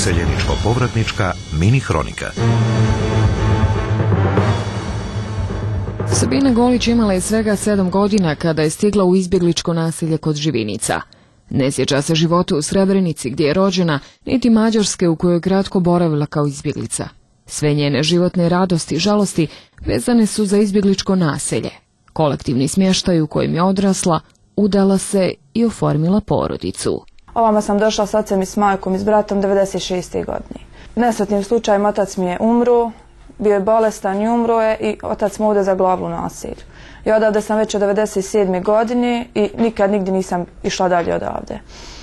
Iseljeničko-povratnička mini hronika. Sabina Golić imala je svega sedam godina kada je stigla u izbjegličko naselje kod Živinica. Ne sjeća se života u Srebrenici gdje je rođena, niti Mađarske u kojoj je kratko boravila kao izbjeglica. Sve njene životne radosti i žalosti vezane su za izbjegličko naselje. Kolektivni smještaj u kojem je odrasla, udala se i oformila porodicu. Ovamo sam došla s ocem i s majkom i s bratom devedeset šeste. godine. Nesretnim slučajem otac mi je umro, bio je bolestan i umro je i otac mu ovdje zaglavio u naselju. I odavde sam već od devedeset sedme. godine i nikad nigdje nisam išla dalje odavde.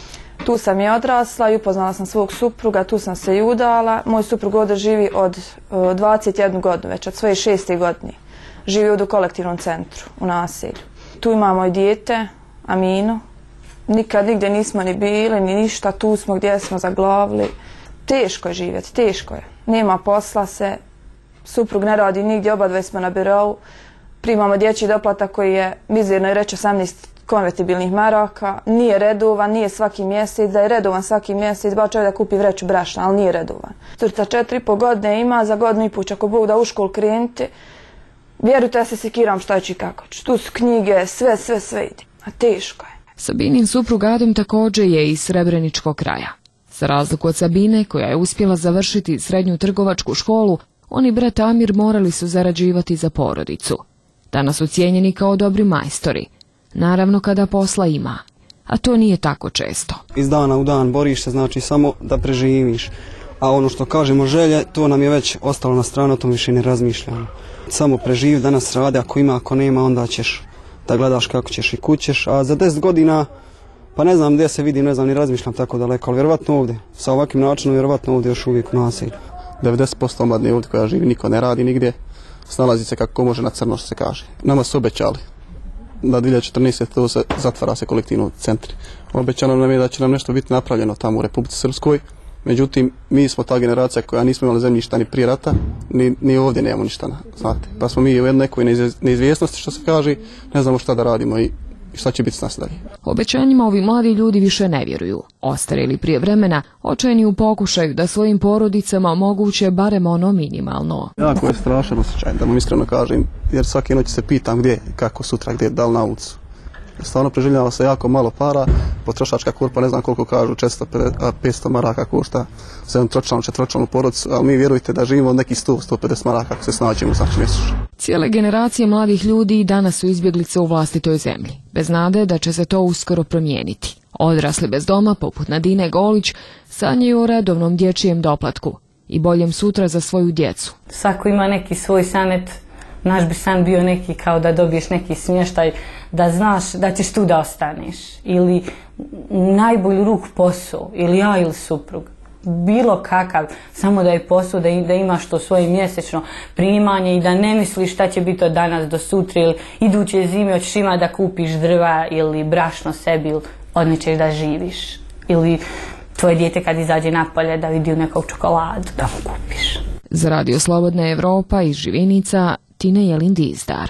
Tu sam je odrasla i upoznala sam svog supruga, tu sam se i udala. Moj suprug ovdje živi od uh, dvadeset jednu godinu, već od svoje šeste godine. Živi ovdje u kolektivnom centru, u naselju. Tu imamo i dijete, Aminu. Nikad nigdje nismo ni bili, ni ništa, tu smo gdje smo zaglavili. Teško je živjeti, teško je. Nema posla se, suprug ne radi nigdje, obadve smo na birou. Primamo dječji doplatak koji je mizirno i reći osamnaest konvertibilnih maraka. Nije redovan, nije svaki mjesec, da je redovan svaki mjesec, ba čovjek da kupi vreću brašna, ali nije redovan. Curca četiri i po godine ima, za godinu i put, ako Bog da u školu krenuti, vjerujte, ja se sekiram šta ću i kako ću. Tu su knjige, sve, sve, sve ide. A teško je. Sabinin suprug Adem također je iz Srebreničkog kraja. Za razliku od Sabine, koja je uspjela završiti srednju trgovačku školu, oni brat Amir morali su zarađivati za porodicu. Danas su cijenjeni kao dobri majstori. Naravno kada posla ima. A to nije tako često. Iz dana u dan boriš se, znači samo da preživiš. A ono što kažemo želje, to nam je već ostalo na stranu, o tom više ne razmišljamo. Samo preživi, danas radi, ako ima, ako nema, onda ćeš da gledaš kako ćeš i kućeš. A za deset godina, pa ne znam gdje se vidim, ne znam ni razmišljam tako daleko, ali vjerovatno ovdje. Sa ovakvim načinom vjerovatno ovdje još uvijek u naselju. devedeset posto omladine ovdje koja živi, niko ne radi nigdje. Snalazi se kako može na crno, što se kaže. Nama su obećali da dvije hiljade četrnaeste. to se zatvara se kolektivno centri. Obećano nam je da će nam nešto biti napravljeno tamo u Republici Srpskoj. Međutim, mi smo ta generacija koja nismo imali zemljišta ni prije rata, ni, ni ovdje nemamo ništa, znate. Pa smo mi u jednoj nekoj neizvjesnosti, što se kaže, ne znamo šta da radimo i šta će biti s nas dalje. Obećanjima ovi mladi ljudi više ne vjeruju. Ostarili prije vremena, očajni u pokušaju da svojim porodicama omoguće barem ono minimalno. Jako je strašan osjećaj, da vam iskreno kažem, jer svake noći se pitam gdje, kako sutra, gdje, da li na ulicu. Stvarno preživljava se jako malo para, potrošačka korpa ne znam koliko kažu, četiristo pedeset, petsto maraka košta za jednu tročlanu, četvočlanu porodicu, ali mi vjerujte da živimo od nekih sto do sto pedeset maraka ako se snađemo, znači mjesečno. Cijele generacije mladih ljudi danas su izbjeglice u vlastitoj zemlji, bez nade da će se to uskoro promijeniti. Odrasli bez doma, poput Nadine Golić, sanjaju o redovnom dječjem doplatku i boljem sutra za svoju djecu. Svako ima neki svoj sanet. Naš bi san bio neki kao da dobiješ neki smještaj, da znaš da ćeš tu da ostaneš. Ili najbolju ruku posao, ili ja ili suprug. Bilo kakav, samo da je posao, da, da imaš to svoje mjesečno primanje i da ne misliš šta će biti od danas do sutra ili iduće zime hoćeš ima da kupiš drva ili brašno sebi ili od nečeg da živiš. Ili tvoje dijete kad izađe napolje da vidi u nekog čokoladu da mu kupiš. Za Radio Slobodna Evropa iz Živinica, Tina Jelin Dizdar.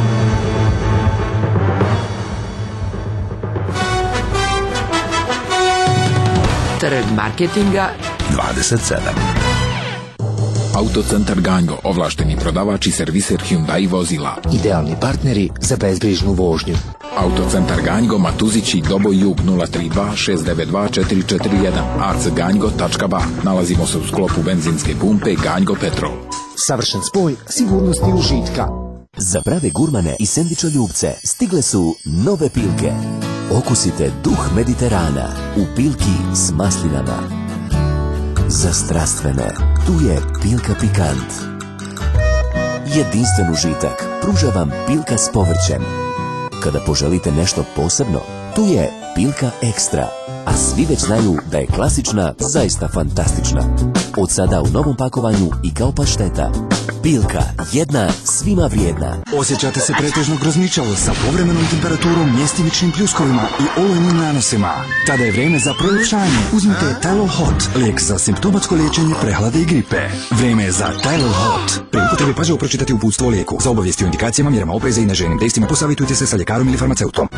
Trg marketinga dvadeset sedam. Autocentar Ganjgo, ovlašteni prodavač i serviser Hyundai vozila. Idealni partneri za bezbrižnu vožnju. Autocentar Ganjgo, Matuzići, Doboj Jug nula tri dva šest devet dva četiri četiri jedan, arcganjgo tačka ba. Nalazimo se u sklopu benzinske pumpe Ganjgo Petrol. Savršen spoj sigurnosti i užitka. Za prave gurmane i sendvičoljubce stigle su nove Pilke. Okusite duh Mediterana u Pilki s maslinama. Za strastvene, tu je Pilka Pikant. Jedinstven užitak pruža vam Pilka s povrćem. Kada poželite nešto posebno, tu je Pilka Ekstra. A svi već znaju da je klasična zaista fantastična. Od sada u novom pakovanju i kao pašteta. Pilka, jedna, svima vrijedna. Osjećate se pretežno grozničavo sa povremenom temperaturom, mjestimičnim pljuskovima i olujnim nanosima. Tada je vrijeme za prelepšanje. Uzmite Tylol Hot, lijek za simptomatsko liječenje prehlade i gripe. Vrijeme je za Tylol Hot. Pri upotrebi pažljivo pročitati uputstvo o lijeku. Za obavijesti o indikacijama, mjerama opreza i neželjenim dejstvima posavitujte se sa ljekarom ili farmaceutom.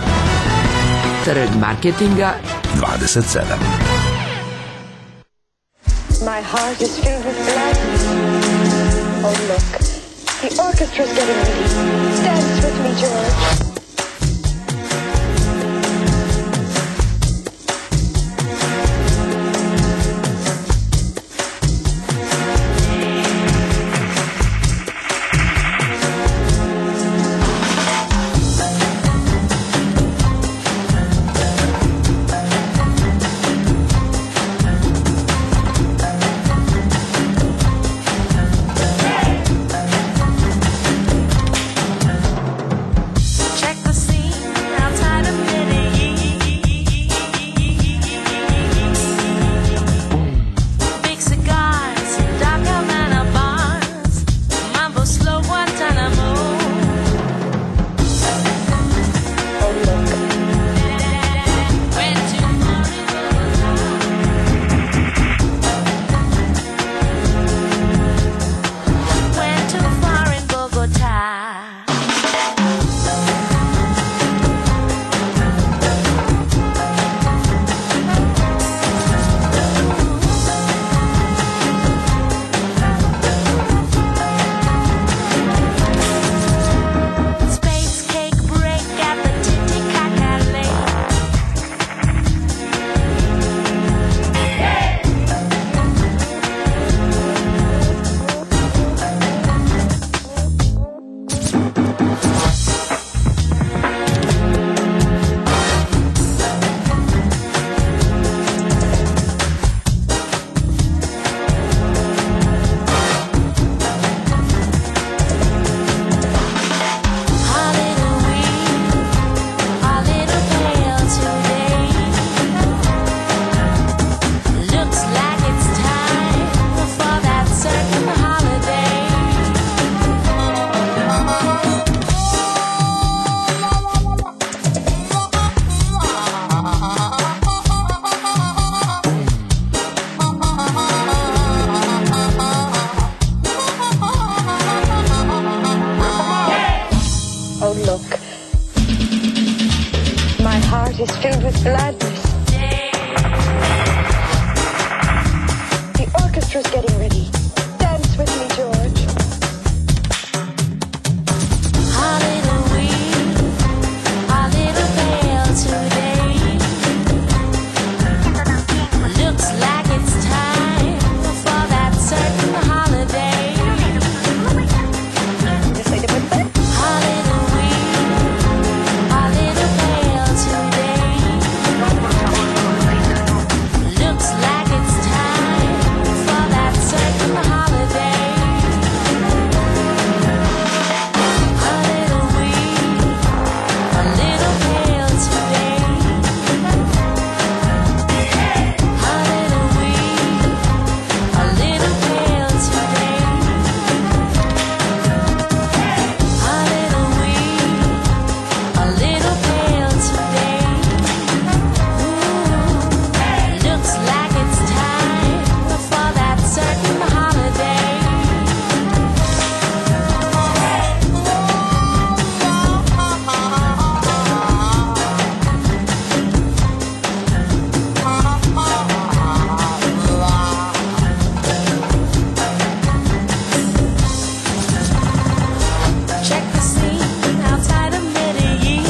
Trg marketinga dvadeset sedam. My heart is filled with gladness. Oh, look. The orchestra's getting ready. Dance with me, George. Is filled with gladness. The orchestra's getting ready. Dance with me, George. Our little we, our little pale today. Looks like it's time for that certain holiday. Our little we, our little pale today. Looks like it's time for that certain holiday. A little weak, a little pale today. A little weak, a little pale today. A little weak, a little pale today. Ooh, looks like it's time for that certain holiday. Check the scene outside of Medellin.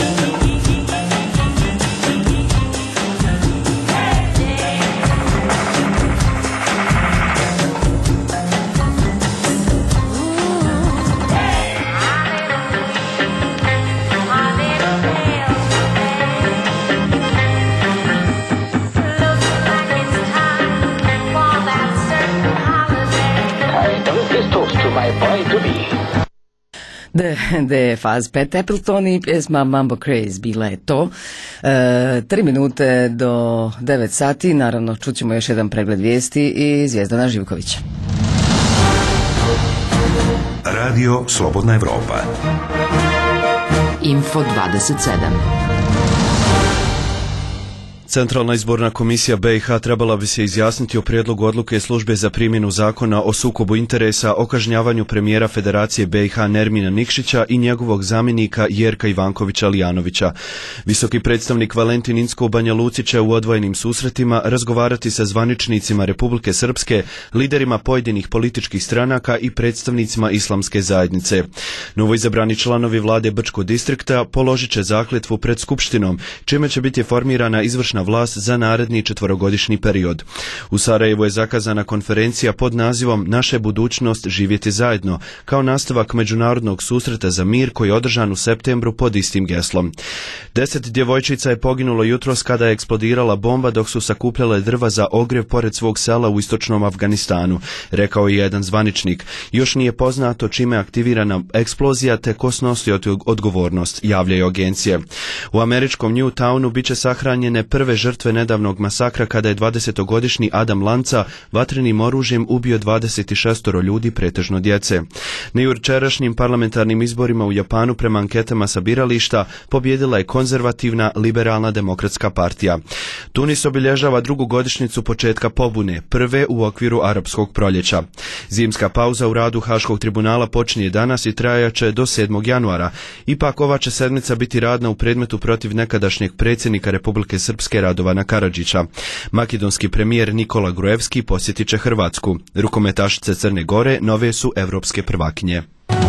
The, the Faz Pet Appleton i pjesma Mambo Craze bila je to. E, tri minute do devet sati, naravno čućemo još jedan pregled vijesti i Zvijezdana Živkovića. Radio Slobodna Evropa. Info dvadeset sedam. Centralna izborna komisija B i H trebala bi se izjasniti o prijedlogu odluke službe za primjenu zakona o sukobu interesa o kažnjavanju premijera Federacije B i H Nermina Nikšića i njegovog zamjenika Jerka Ivankovića Lijanovića. Visoki predstavnik Valentin Incko u Banja Luci će u odvojenim susretima razgovarati sa zvaničnicima Republike Srpske, liderima pojedinih političkih stranaka i predstavnicima islamske zajednice. Novoizabrani članovi vlade Brčkog distrikta položit će zakletvu pred Skupštinom, čime će biti formirana izvršna vlast za naredni četvorogodišnji period. U Sarajevu je zakazana konferencija pod nazivom Naša budućnost živjeti zajedno, kao nastavak međunarodnog susreta za mir koji je održan u septembru pod istim geslom. Deset djevojčica je poginulo jutros kada je eksplodirala bomba dok su sakupljale drva za ogrjev pored svog sela u istočnom Afganistanu, rekao je jedan zvaničnik. Još nije poznato čime je aktivirana eksplozija te ko snosi odgovornost, javljaju agencije. U američkom Newtownu biće sahranjene prve žrtve nedavnog masakra kada je dvadesetogodišnji Adam Lanza vatrenim oružjem ubio dvadeset šest ljudi, pretežno djece. Na jučerašnjim parlamentarnim izborima u Japanu prema anketama sa birališta pobjedila je konzervativna liberalna demokratska partija. Tunis obilježava drugu godišnjicu početka pobune, prve u okviru arapskog proljeća. Zimska pauza u radu Haškog tribunala počinje danas i trajaće do sedmog januara. Ipak ova će sedmica biti radna u predmetu protiv nekadašnjeg predsjednika Republike Srpske Radovana Karadžića. Makedonski premijer Nikola Gruevski posjetit će Hrvatsku. Rukometašice Crne Gore nove su evropske prvakinje.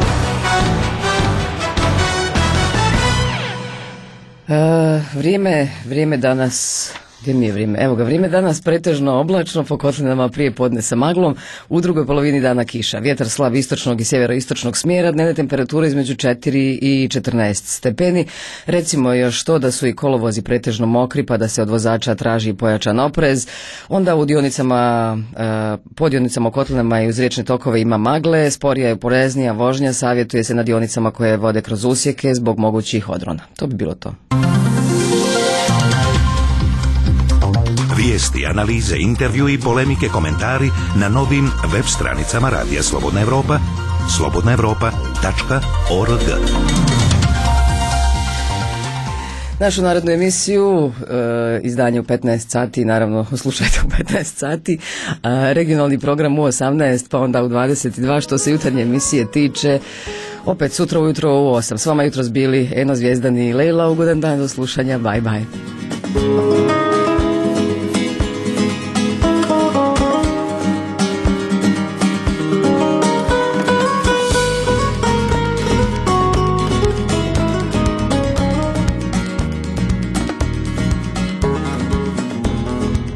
E, vrijeme, vrijeme danas... Gdje mi je vrijeme? Evo ga, vrijeme danas pretežno oblačno, po kotlinama prije podne sa maglom, u drugoj polovini dana kiša. Vjetar slab istočnog i sjeveroistočnog smjera, dnevne temperature između četiri i četrnaest stepeni. Recimo još to da su i kolovozi pretežno mokri, pa da se od vozača traži pojačan oprez. Onda u dionicama, po dionicama u kotlinama i uz riječne tokove ima magle, sporija i poreznija vožnja, savjetuje se na dionicama koje vode kroz usjeke zbog mogućih odrona. To bi bilo to. Vijesti, analize, intervju i polemike, komentari na novim web stranicama Radija Slobodna Evropa, slobodna evropa tačka org. Našu narodnu emisiju, e, izdanje u petnaest sati, naravno slušajte u petnaest sati, a, regionalni program u osamnaest, pa onda u dvadeset dva, što se jutarnje emisije tiče, opet sutra ujutro u osam. S vama jutros bili Eno, Zvijezdan i Lejla, ugodan dan do slušanja, bye bye.